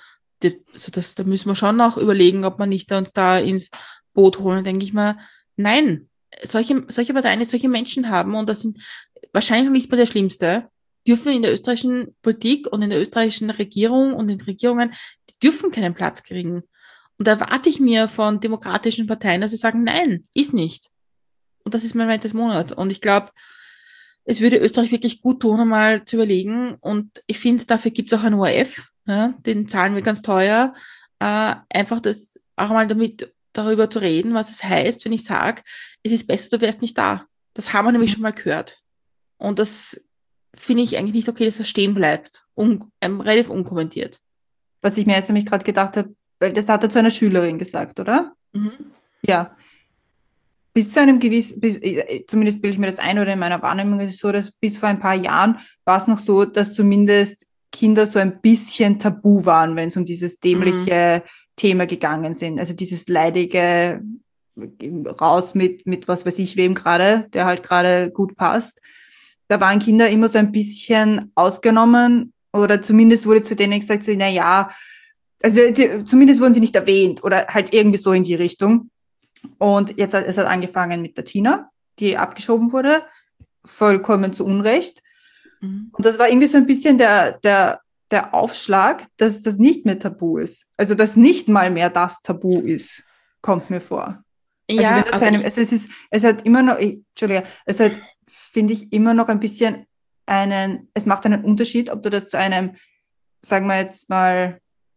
da müssen wir schon auch überlegen, ob man nicht uns da ins Boot holen, denke ich mal, nein, solche Parteien, die solche Menschen haben, und das sind wahrscheinlich noch nicht mal der Schlimmste, dürfen in der österreichischen Politik und in der österreichischen Regierung und in Regierungen, die dürfen keinen Platz kriegen. Und da erwarte ich mir von demokratischen Parteien, dass sie sagen, nein, ist nicht. Und das ist mein Moment des Monats. Und ich glaube, es würde Österreich wirklich gut tun, einmal zu überlegen. Und ich finde, dafür gibt es auch einen ORF, ja, den zahlen wir ganz teuer. Einfach das auch mal darüber zu reden, was es heißt, wenn ich sage, es ist besser, du wärst nicht da. Das haben wir nämlich schon mal gehört. Und das finde ich eigentlich nicht okay, dass das stehen bleibt. Relativ unkommentiert. Was ich mir jetzt nämlich gerade gedacht habe, weil das hat er zu einer Schülerin gesagt, oder? Mhm. Ja. Bis zu einem gewissen, zumindest bilde ich mir das ein, oder in meiner Wahrnehmung ist es so, dass bis vor ein paar Jahren war es noch so, dass zumindest Kinder so ein bisschen tabu waren, wenn es um dieses Mhm. dämliche Thema gegangen sind. Also dieses leidige raus mit was weiß ich wem gerade, der halt gerade gut passt. Da waren Kinder immer so ein bisschen ausgenommen, oder zumindest wurde zu denen gesagt, so, na ja, also zumindest wurden sie nicht erwähnt oder halt irgendwie so in die Richtung. Und jetzt es hat angefangen mit der Tina, die abgeschoben wurde, vollkommen zu Unrecht. Mhm. Und das war irgendwie so ein bisschen der Aufschlag, dass das nicht mehr tabu ist. Also, dass nicht mal mehr das Tabu ist, kommt mir vor. Also, wenn Ja, du zu aber einem, also es hat immer noch, Entschuldige, es hat, finde ich, immer noch ein bisschen es macht einen Unterschied, ob du das zu einem, sagen wir jetzt mal,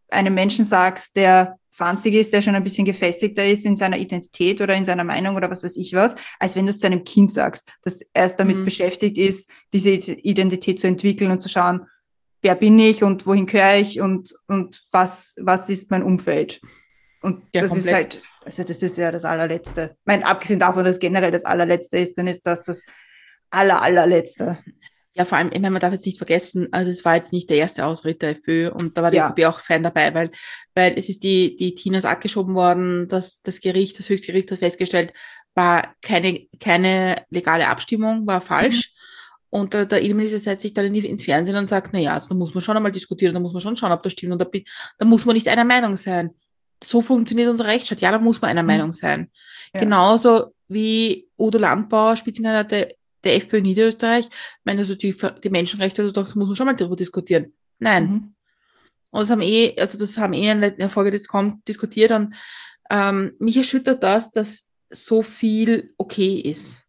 einem Menschen sagst, der 20 ist, der schon ein bisschen gefestigter ist in seiner Identität oder in seiner Meinung oder was weiß ich was, als wenn du es zu einem Kind sagst, das erst damit beschäftigt ist, diese Identität zu entwickeln und zu schauen, wer bin ich und wohin gehöre ich und was ist mein Umfeld. Und Ja, das ist komplett. halt, also das ist ja das Allerletzte. Ich meine, abgesehen davon, dass generell das Allerletzte ist, dann ist das Allerletzte. Ja, vor allem, ich meine, man darf jetzt nicht vergessen, also es war jetzt nicht der erste Ausritt der FPÖ und da war die Ja. ÖVP auch fein dabei, weil es ist die Tina ist abgeschoben worden, das Gericht, das Höchstgericht hat festgestellt, war keine legale Abstimmung, war falsch. Und der Innenminister setzt sich dann ins Fernsehen und sagt, na ja, also da muss man schon einmal diskutieren, da muss man schon schauen, ob das stimmt und da muss man nicht einer Meinung sein. So funktioniert unser Rechtsstaat. Ja, da muss man einer Meinung sein. Ja. Genauso wie Udo Landbauer, Spitzenkandidat der FPÖ Niederösterreich, meine, also die Menschenrechte, also das muss man schon mal darüber diskutieren. Nein. Und das haben in der Folge, die jetzt kommt, diskutiert und mich erschüttert das, dass so viel okay ist.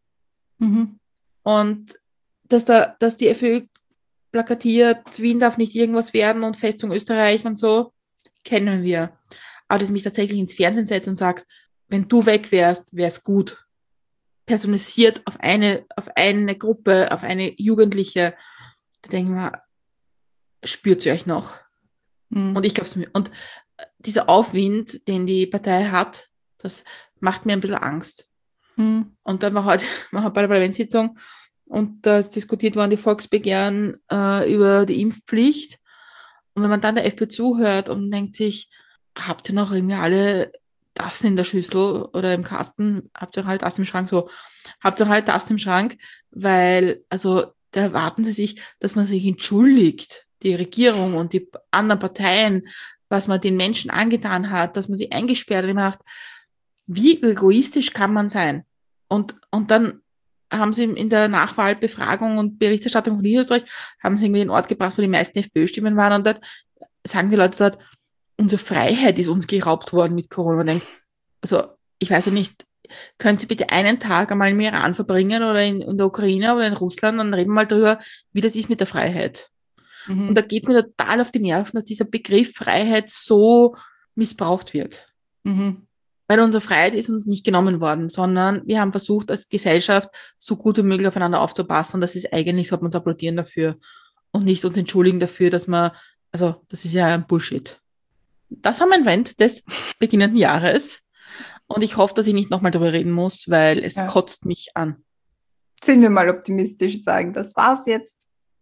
Und dass die FPÖ plakatiert, Wien darf nicht irgendwas werden und Festung Österreich und so, kennen wir. Aber dass mich tatsächlich ins Fernsehen setzt und sagt, wenn du weg wärst, wäre es gut. Personalisiert auf eine Gruppe, auf eine Jugendliche, da denken wir, spürt sie euch noch? Und ich glaube, und dieser Aufwind, den die Partei hat, das macht mir ein bisschen Angst. Und dann war heute bei der Parlamentssitzung und da ist diskutiert worden die Volksbegehren über die Impfpflicht. Und wenn man dann der FPÖ zuhört und denkt sich, habt ihr noch irgendwie alle Tassen in der Schüssel oder im Kasten, habt ihr noch alle Tassen im Schrank, habt ihr noch alle Tassen im Schrank, weil, also, da erwarten sie sich, dass man sich entschuldigt, die Regierung und die anderen Parteien, was man den Menschen angetan hat, dass man sie eingesperrt macht. Wie egoistisch kann man sein? Und dann haben sie in der Nachwahlbefragung und Berichterstattung von Niederösterreich, haben sie irgendwie den Ort gebracht, wo die meisten FPÖ-Stimmen waren und dort sagen die Leute dort, unsere Freiheit ist uns geraubt worden mit Corona. Und denke, also, ich weiß ja nicht, können Sie bitte einen Tag einmal im Iran verbringen oder in der Ukraine oder in Russland und reden wir mal darüber, wie das ist mit der Freiheit. Und da geht es mir total auf die Nerven, dass dieser Begriff Freiheit so missbraucht wird. Weil unsere Freiheit ist uns nicht genommen worden, sondern wir haben versucht, als Gesellschaft so gut wie möglich aufeinander aufzupassen und das ist eigentlich, sollte man uns applaudieren dafür und nicht uns entschuldigen dafür, dass das ist ja ein Bullshit. Das war mein Rant des beginnenden Jahres. Und ich hoffe, dass ich nicht nochmal darüber reden muss, weil es kotzt mich an. Sind wir mal optimistisch, sagen, das war's jetzt.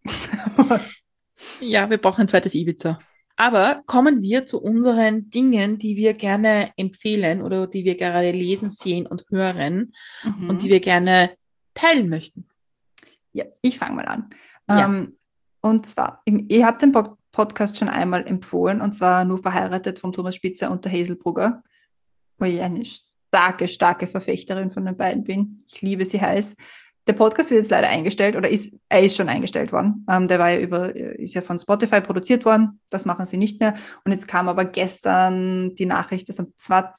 Ja, wir brauchen ein zweites Ibiza. Aber kommen wir zu unseren Dingen, die wir gerne empfehlen oder die wir gerade lesen, sehen und hören und die wir gerne teilen möchten. Ja, ich fange mal an. Ja. Und zwar, ihr habt den Podcast schon einmal empfohlen, und zwar Nur verheiratet von Thomas Spitzer und der Hazelbrugger, wo ich eine starke Verfechterin von den beiden bin. Ich liebe sie heiß. Der Podcast wird jetzt leider eingestellt oder ist schon eingestellt worden. Der war ist ja von Spotify produziert worden. Das machen sie nicht mehr. Und jetzt kam aber gestern die Nachricht, dass am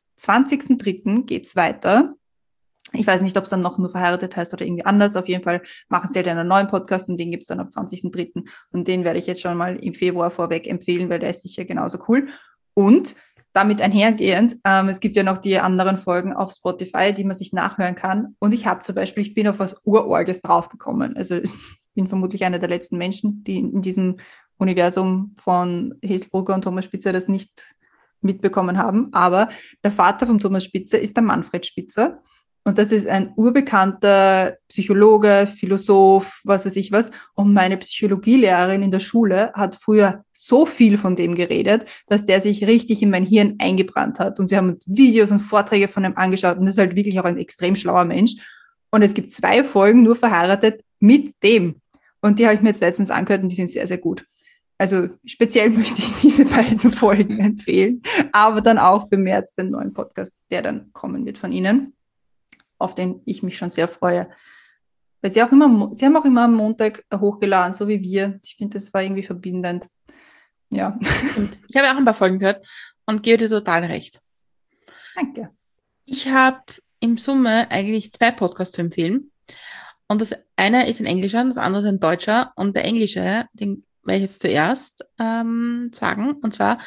20.03. geht es weiter. Ich weiß nicht, ob es dann noch Nur verheiratet heißt oder irgendwie anders. Auf jeden Fall machen sie halt einen neuen Podcast und den gibt es dann am 20.03. Und den werde ich jetzt schon mal im Februar vorweg empfehlen, weil der ist sicher genauso cool. Und damit einhergehend, es gibt ja noch die anderen Folgen auf Spotify, die man sich nachhören kann. Und ich bin auf was Urorges draufgekommen. Also ich bin vermutlich einer der letzten Menschen, die in diesem Universum von Hazelbrugger und Thomas Spitzer das nicht mitbekommen haben. Aber der Vater von Thomas Spitzer ist der Manfred Spitzer. Und das ist ein urbekannter Psychologe, Philosoph, was weiß ich was. Und meine Psychologielehrerin in der Schule hat früher so viel von dem geredet, dass der sich richtig in mein Hirn eingebrannt hat. Und sie haben Videos und Vorträge von ihm angeschaut. Und das ist halt wirklich auch ein extrem schlauer Mensch. Und es gibt 2 Folgen Nur verheiratet mit dem. Und die habe ich mir jetzt letztens angehört und die sind sehr, sehr gut. Also speziell möchte ich diese beiden Folgen empfehlen. Aber dann auch für März den neuen Podcast, der dann kommen wird von Ihnen, auf den ich mich schon sehr freue. Weil sie haben auch immer am Montag hochgeladen, so wie wir. Ich finde, das war irgendwie verbindend. Ja. Und ich habe auch ein paar Folgen gehört und gebe dir total recht. Danke. Ich habe im Summe eigentlich 2 Podcasts zu empfehlen. Und das eine ist ein englischer, das andere ist ein deutscher. Und der englische, den werde ich jetzt zuerst sagen. Und zwar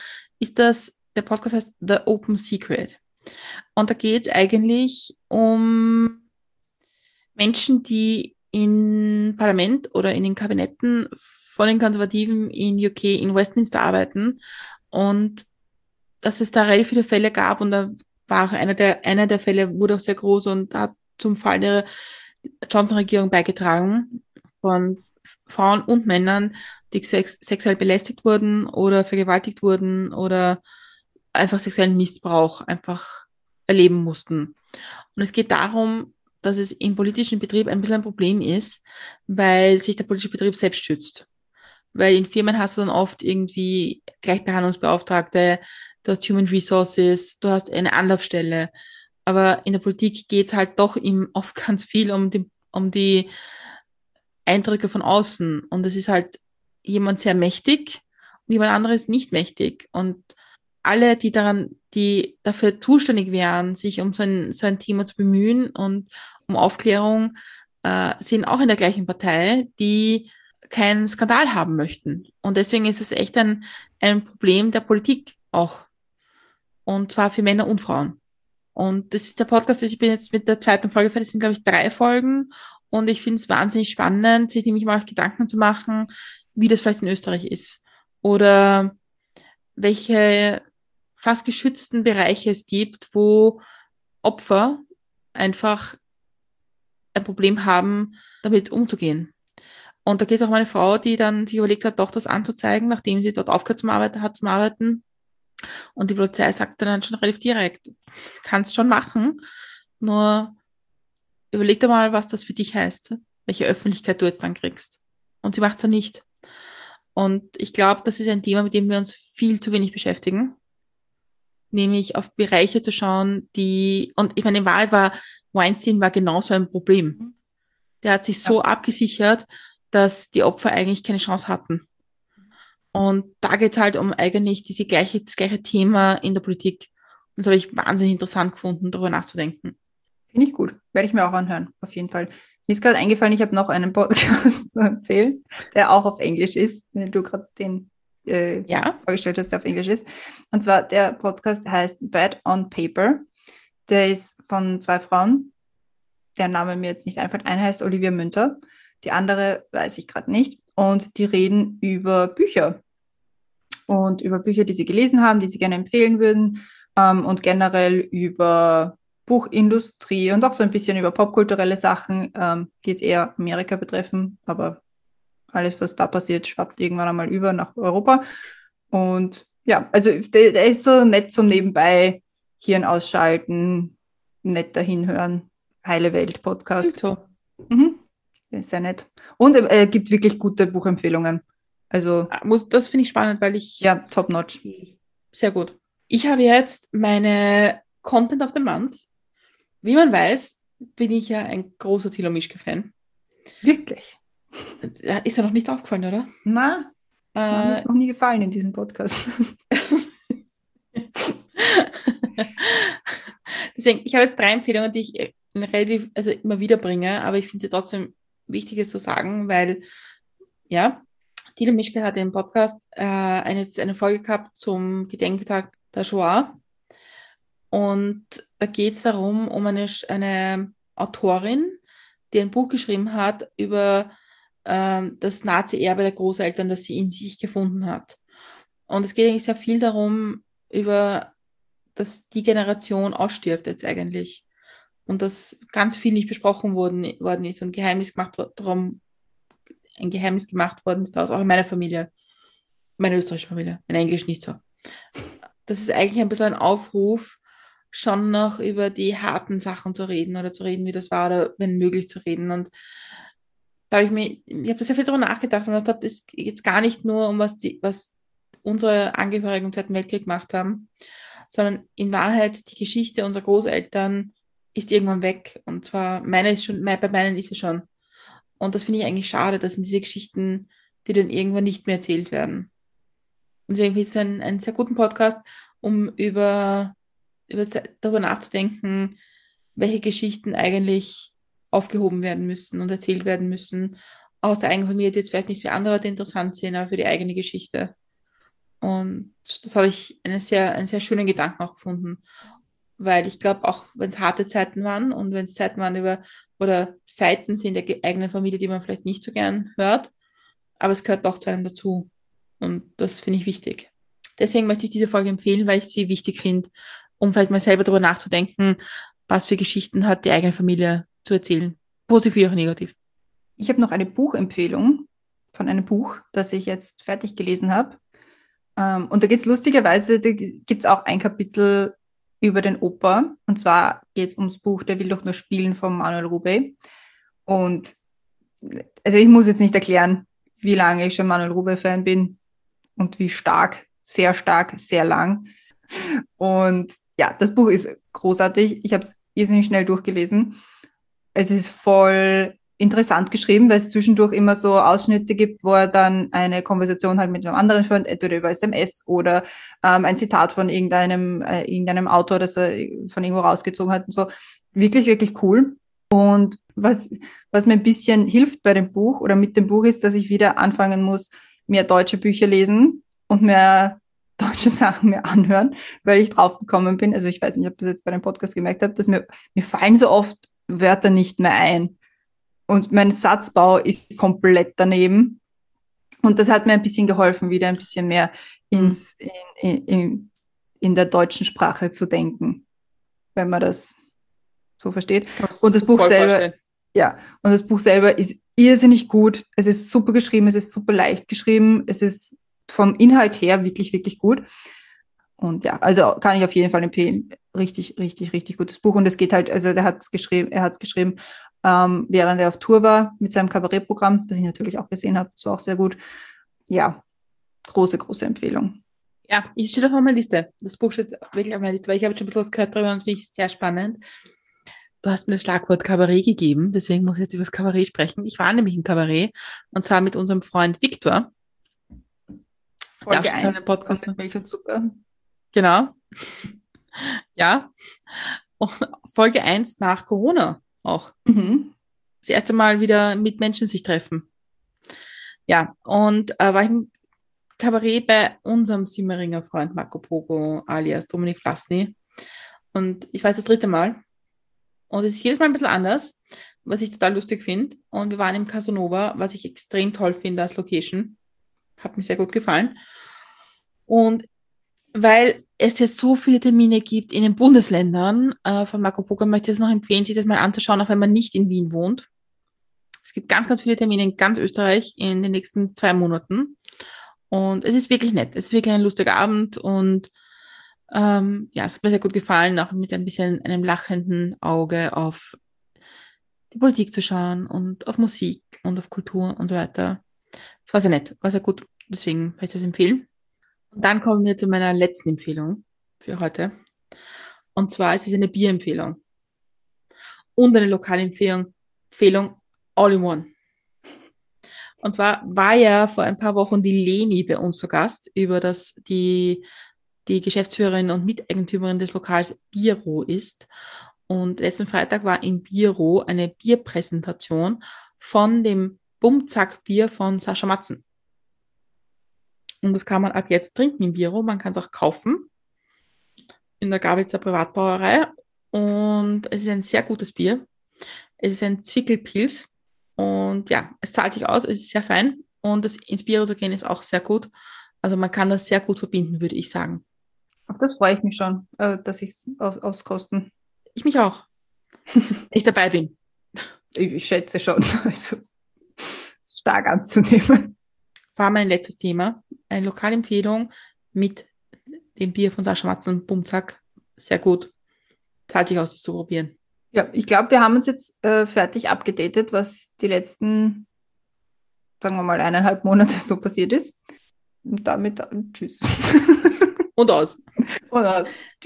der Podcast heißt The Open Secret. Und da geht es eigentlich um Menschen, die im Parlament oder in den Kabinetten von den Konservativen in UK, in Westminster arbeiten und dass es da relativ viele Fälle gab und da war auch einer der Fälle wurde auch sehr groß und hat zum Fall der Johnson-Regierung beigetragen von Frauen und Männern, die sexuell belästigt wurden oder vergewaltigt wurden oder einfach sexuellen Missbrauch einfach erleben mussten. Und es geht darum, dass es im politischen Betrieb ein bisschen ein Problem ist, weil sich der politische Betrieb selbst schützt. Weil in Firmen hast du dann oft irgendwie Gleichbehandlungsbeauftragte, du hast Human Resources, du hast eine Anlaufstelle. Aber in der Politik geht es halt doch oft ganz viel um die Eindrücke von außen. Und es ist halt jemand sehr mächtig und jemand anderes nicht mächtig. Und alle, die dafür zuständig wären, sich um so ein Thema zu bemühen und um Aufklärung, sind auch in der gleichen Partei, die keinen Skandal haben möchten. Und deswegen ist es echt ein Problem der Politik auch. Und zwar für Männer und Frauen. Und das ist der Podcast, ich bin jetzt mit der zweiten Folge fertig, das sind, glaube ich, 3 Folgen. Und ich finde es wahnsinnig spannend, sich nämlich mal Gedanken zu machen, wie das vielleicht in Österreich ist. Oder welche fast geschützten Bereiche es gibt, wo Opfer einfach ein Problem haben, damit umzugehen. Und da geht es auch um eine Frau, die dann sich überlegt hat, doch das anzuzeigen, nachdem sie dort aufgehört zum Arbeiten. Und die Polizei sagt dann schon relativ direkt, kannst schon machen, nur überleg dir mal, was das für dich heißt, welche Öffentlichkeit du jetzt dann kriegst. Und sie macht es ja nicht. Und ich glaube, das ist ein Thema, mit dem wir uns viel zu wenig beschäftigen, nämlich auf Bereiche zu schauen, und ich meine, in Wahrheit Weinstein war genauso ein Problem. Der hat sich so abgesichert, dass die Opfer eigentlich keine Chance hatten. Und da geht es halt um eigentlich das gleiche Thema in der Politik. Und das habe ich wahnsinnig interessant gefunden, darüber nachzudenken. Finde ich gut. Werde ich mir auch anhören, auf jeden Fall. Mir ist gerade eingefallen, ich habe noch einen Podcast zu empfehlen, der auch auf Englisch ist, wenn du gerade den vorgestellt hast, der auf Englisch ist. Und zwar, der Podcast heißt Bad on Paper. Der ist von 2 Frauen, deren Name mir jetzt nicht einfällt. Eine heißt Olivia Münter, die andere weiß ich gerade nicht. Und die reden über Bücher. Und über Bücher, die sie gelesen haben, die sie gerne empfehlen würden. Und generell über Buchindustrie und auch so ein bisschen über popkulturelle Sachen. Geht es eher Amerika betreffen, aber alles, was da passiert, schwappt irgendwann einmal über nach Europa. Und ja, also der ist so nett zum Nebenbei Hirn ausschalten, nett dahinhören. Heile Welt Podcast. So. Mhm. Der ist sehr nett. Und gibt wirklich gute Buchempfehlungen. Also Das finde ich spannend, weil ja, top notch. Sehr gut. Ich habe jetzt meine Content of the Month. Wie man weiß, bin ich ja ein großer Thilo Mischke-Fan. Wirklich? Ist ja noch nicht aufgefallen, oder? Na, mir ist noch nie gefallen in diesem Podcast. Deswegen, ich habe jetzt 3 Empfehlungen, die ich also immer wieder bringe, aber ich finde sie trotzdem wichtig, es zu sagen, weil, ja, Thilo Mischke hat im Podcast eine Folge gehabt zum Gedenktag der Shoah. Und da geht es darum, um eine Autorin, die ein Buch geschrieben hat über das Nazi-Erbe der Großeltern, das sie in sich gefunden hat. Und es geht eigentlich sehr viel darum, dass die Generation ausstirbt jetzt eigentlich. Und dass ganz viel nicht besprochen worden ist und ein Geheimnis gemacht worden ist, auch in meiner Familie, meine österreichische Familie, in Englisch nicht so. Das ist eigentlich ein bisschen ein Aufruf, schon noch über die harten Sachen zu reden oder zu reden, wie das war, oder wenn möglich zu reden. Und da habe ich habe da sehr viel darüber nachgedacht und habe es jetzt gar nicht nur um was unsere Angehörigen im Zweiten Weltkrieg gemacht haben, sondern in Wahrheit die Geschichte unserer Großeltern ist irgendwann weg. Und zwar bei meinen ist sie schon. Und das finde ich eigentlich schade, das sind diese Geschichten, die dann irgendwann nicht mehr erzählt werden. Und deswegen finde ich es einen sehr guten Podcast, um darüber nachzudenken, welche Geschichten eigentlich aufgehoben werden müssen und erzählt werden müssen aus der eigenen Familie, die jetzt vielleicht nicht für andere Leute interessant sind, aber für die eigene Geschichte. Und das habe ich einen sehr schönen Gedanken auch gefunden. Weil ich glaube, auch wenn es harte Zeiten waren und wenn es Zeiten waren oder Seiten sind der eigenen Familie, die man vielleicht nicht so gern hört, aber es gehört doch zu einem dazu. Und das finde ich wichtig. Deswegen möchte ich diese Folge empfehlen, weil ich sie wichtig finde, um vielleicht mal selber darüber nachzudenken, was für Geschichten hat die eigene Familie zu erzählen. Positiv wie auch negativ. Ich habe noch eine Buchempfehlung von einem Buch, das ich jetzt fertig gelesen habe. Und da geht es lustigerweise, da gibt es auch ein Kapitel über den Opa. Und zwar geht es ums Buch Der will doch nur spielen von Manuel Rubey. Und also ich muss jetzt nicht erklären, wie lange ich schon Manuel Rubey-Fan bin und wie stark, sehr lang. Und ja, das Buch ist großartig. Ich habe es irrsinnig schnell durchgelesen. Es ist voll interessant geschrieben, weil es zwischendurch immer so Ausschnitte gibt, wo er dann eine Konversation halt mit einem anderen führt, entweder über SMS oder ein Zitat von irgendeinem Autor, das er von irgendwo rausgezogen hat und so. Wirklich, wirklich cool. Und was mir ein bisschen hilft bei dem Buch oder mit dem Buch ist, dass ich wieder anfangen muss, mehr deutsche Bücher lesen und mehr deutsche Sachen mehr anhören, weil ich drauf gekommen bin. Also ich weiß nicht, ob ich das jetzt bei dem Podcast gemerkt habe, dass mir fallen so oft Wörter nicht mehr ein. Und mein Satzbau ist komplett daneben. Und das hat mir ein bisschen geholfen, wieder ein bisschen mehr in der deutschen Sprache zu denken, wenn man das so versteht. Und das Buch selber, ja, und das Buch selber ist irrsinnig gut. Es ist super geschrieben, es ist super leicht geschrieben, es ist vom Inhalt her wirklich, wirklich gut. Und ja, also kann ich auf jeden Fall empfehlen. Richtig, richtig, richtig gutes Buch. Und es geht halt, also er hat es geschrieben, während er auf Tour war mit seinem Kabarettprogramm, das ich natürlich auch gesehen habe. Das war auch sehr gut. Ja, große, große Empfehlung. Ja, ich stehe auf meiner Liste. Das Buch steht wirklich auf meiner Liste, weil ich habe schon ein bisschen was gehört darüber und finde ich sehr spannend. Du hast mir das Schlagwort Kabarett gegeben, deswegen muss ich jetzt über das Kabarett sprechen. Ich war nämlich im Kabarett und zwar mit unserem Freund Viktor. Folge 1 Podcast mit Milch und Zucker. Genau. Ja. Und Folge 1 nach Corona auch. Mhm. Das erste Mal wieder mit Menschen sich treffen. Ja, und war ich im Kabarett bei unserem Simmeringer Freund Marco Pogo alias Dominik Blasny. Und ich war jetzt das dritte Mal. Und es ist jedes Mal ein bisschen anders, was ich total lustig finde. Und wir waren im Casanova, was ich extrem toll finde als Location. Hat mir sehr gut gefallen. Und weil es jetzt so viele Termine gibt in den Bundesländern von Marco Pogo, möchte ich es noch empfehlen, sich das mal anzuschauen, auch wenn man nicht in Wien wohnt. Es gibt ganz, ganz viele Termine in ganz Österreich in den nächsten 2 Monaten. Und es ist wirklich nett. Es ist wirklich ein lustiger Abend und ja, es hat mir sehr gut gefallen, auch mit ein bisschen einem lachenden Auge auf die Politik zu schauen und auf Musik und auf Kultur und so weiter. Es war sehr nett, war sehr gut. Deswegen kann ich das empfehlen. Und dann kommen wir zu meiner letzten Empfehlung für heute. Und zwar ist es eine Bierempfehlung und eine lokale Empfehlung all in one. Und zwar war ja vor ein paar Wochen die Leni bei uns zu Gast, über das die Geschäftsführerin und Miteigentümerin des Lokals Biro ist. Und letzten Freitag war im Biro eine Bierpräsentation von dem Bumzack-Bier von Sascha Matzen. Und das kann man ab jetzt trinken im Biro. Man kann es auch kaufen in der Gabelzer Privatbrauerei. Und es ist ein sehr gutes Bier. Es ist ein Zwickelpils. Und ja, es zahlt sich aus. Es ist sehr fein. Und das ins Biro zu gehen ist auch sehr gut. Also man kann das sehr gut verbinden, würde ich sagen. Auf das freue ich mich schon, dass ich es auskosten. Ich mich auch. Wenn ich dabei bin. Ich schätze schon, also stark anzunehmen. War mein letztes Thema. Eine Lokalempfehlung mit dem Bier von Sascha Matzen, Bumzack. Sehr gut. Zahlt sich aus, das zu probieren. Ja, ich glaube, wir haben uns jetzt fertig abgedatet, was die letzten, sagen wir mal, 1,5 Monate so passiert ist. Und damit tschüss. Und aus. Und aus.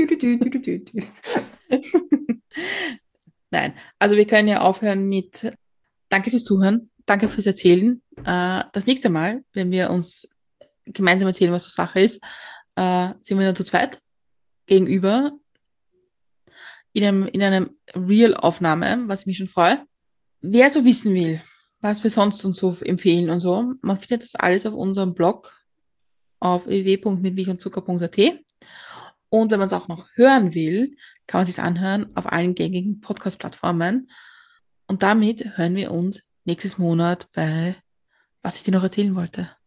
Nein, also wir können ja aufhören mit Danke fürs Zuhören, danke fürs Erzählen. Das nächste Mal, wenn wir uns gemeinsam erzählen, was so Sache ist, sind wir dann zu zweit gegenüber in einem Real-Aufnahme, was ich mich schon freue. Wer so wissen will, was wir sonst uns so empfehlen und so, man findet das alles auf unserem Blog auf www.mitmilchundzucker.at. Und wenn man es auch noch hören will, kann man es sich anhören auf allen gängigen Podcast-Plattformen. Und damit hören wir uns nächstes Monat bei, was ich dir noch erzählen wollte.